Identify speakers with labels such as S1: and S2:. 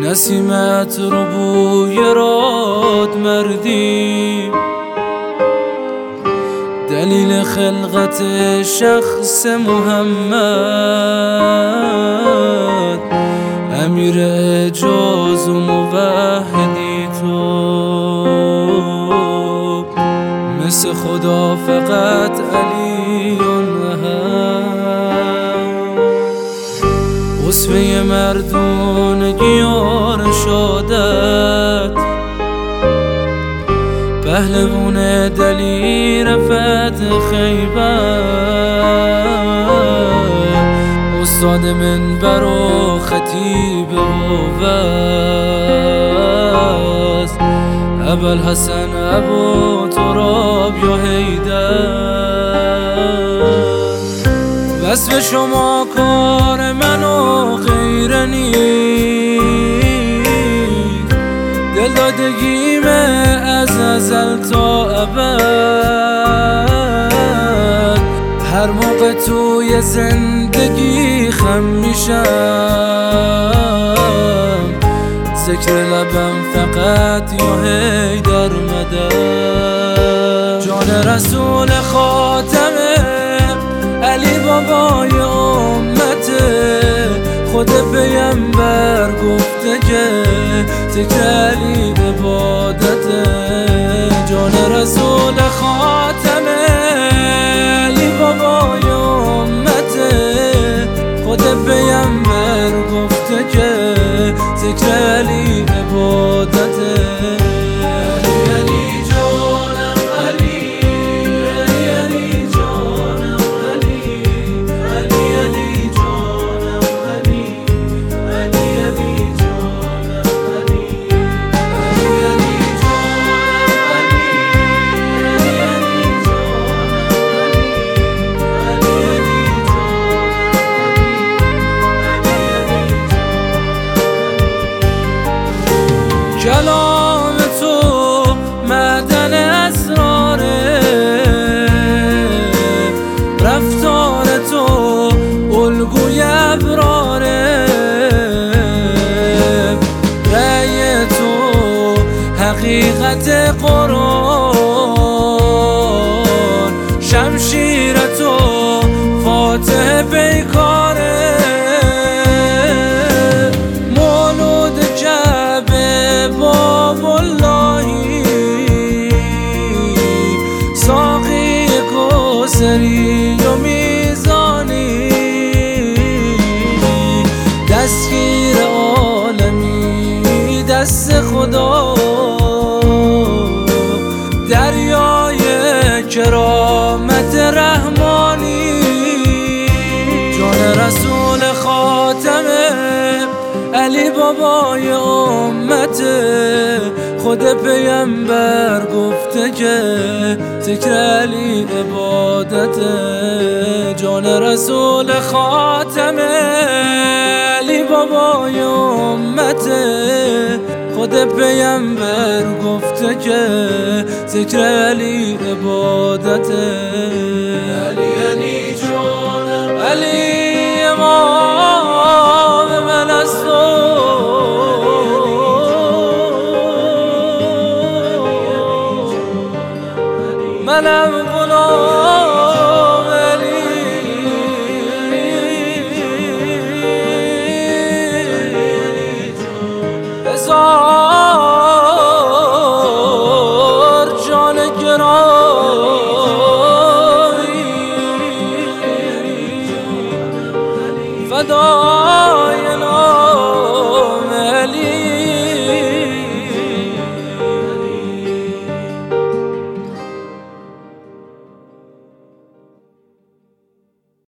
S1: نسیمت رو بوی راد مردی، دلیل خلقت شخص محمد، امیر اعجاز و موحدی تو، مثل خدا فقط علی وصفه مردونگی و رشادت، پهلوان دلیر فتح خیبر، استاد منبر و خطیب وعظ، ابوالحسن ابو تراب یا حیدر. وصف شما کار منو غیر نیست، دل دادگیم از ازل تا ابد، هر موقع توی زندگی خم میشم، ذکر لبم فقط یا حیدر مدد. جان رسول خاتمه، علی بابای امته، خود پیمبر گفته که ذکر علی عبادته. جان رسول خاتمه، علی بابای امته، خود پیمبر گفته که ذکر علی عبادته. کلام تو معدن اسراره، رفتار تو الگوی ابراره، رأی تو حقیقت قرآن، شمشیر تو فاتح پیکاره، باب اللهی ساقی کوثری و میزانی، دستگیر عالمی دست خدا، دریای کرامت رحمانی. جان رسول خاتمه، علی بابای امته، خود پیمبر گفته که ذکر علی عبادته. جان رسول خاتمه، علی بابای امته، خود پیمبر گفته که ذکر علی عبادته. علی جانم، علی امام من است منم